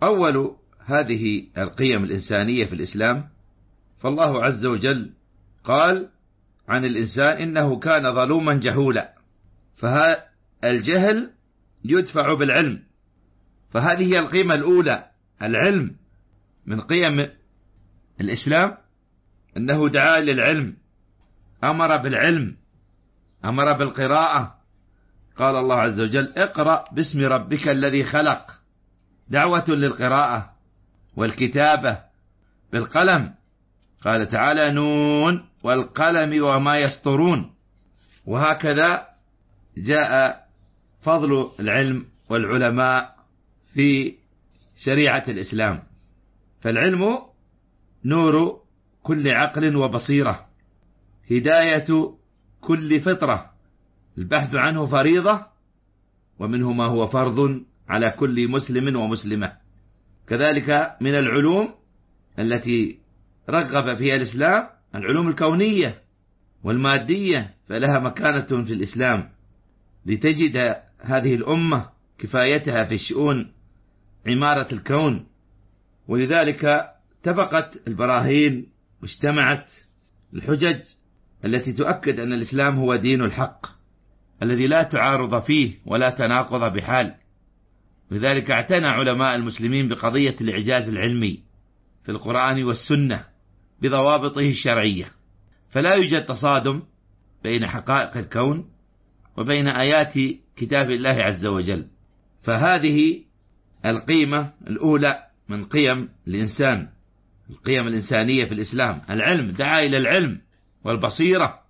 أول هذه القيم الإنسانية في الإسلام، فالله عز وجل قال عن الإنسان إنه كان ظلوما جهولا، فالجهل يدفع بالعلم، فهذه هي القيمة الأولى، العلم. من قيم الإسلام أنه دعا للعلم، أمر بالعلم، أمر بالقراءة. قال الله عز وجل اقرأ باسم ربك الذي خلق، دعوة للقراءة والكتابة بالقلم. قال تعالى نون والقلم وما يسطرون. وهكذا جاء فضل العلم والعلماء في شريعة الإسلام، فالعلم نور كل عقل وبصيرة، هداية كل فطرة، البحث عنه فريضة، ومنه ما هو فرض على كل مسلم ومسلمة. كذلك من العلوم التي رغب فيها الإسلام العلوم الكونية والمادية، فلها مكانة في الإسلام، لتجد هذه الأمة كفايتها في الشؤون عمارة الكون. ولذلك اتفقت البراهين واجتمعت الحجج التي تؤكد أن الإسلام هو دين الحق الذي لا تعارض فيه ولا تناقض بحال. لذلك اعتنى علماء المسلمين بقضية الإعجاز العلمي في القرآن والسنة بضوابطه الشرعية، فلا يوجد تصادم بين حقائق الكون وبين آيات كتاب الله عز وجل. فهذه القيمة الأولى من قيم الإنسان، القيم الإنسانية في الإسلام، العلم، دعا إلى العلم والبصيرة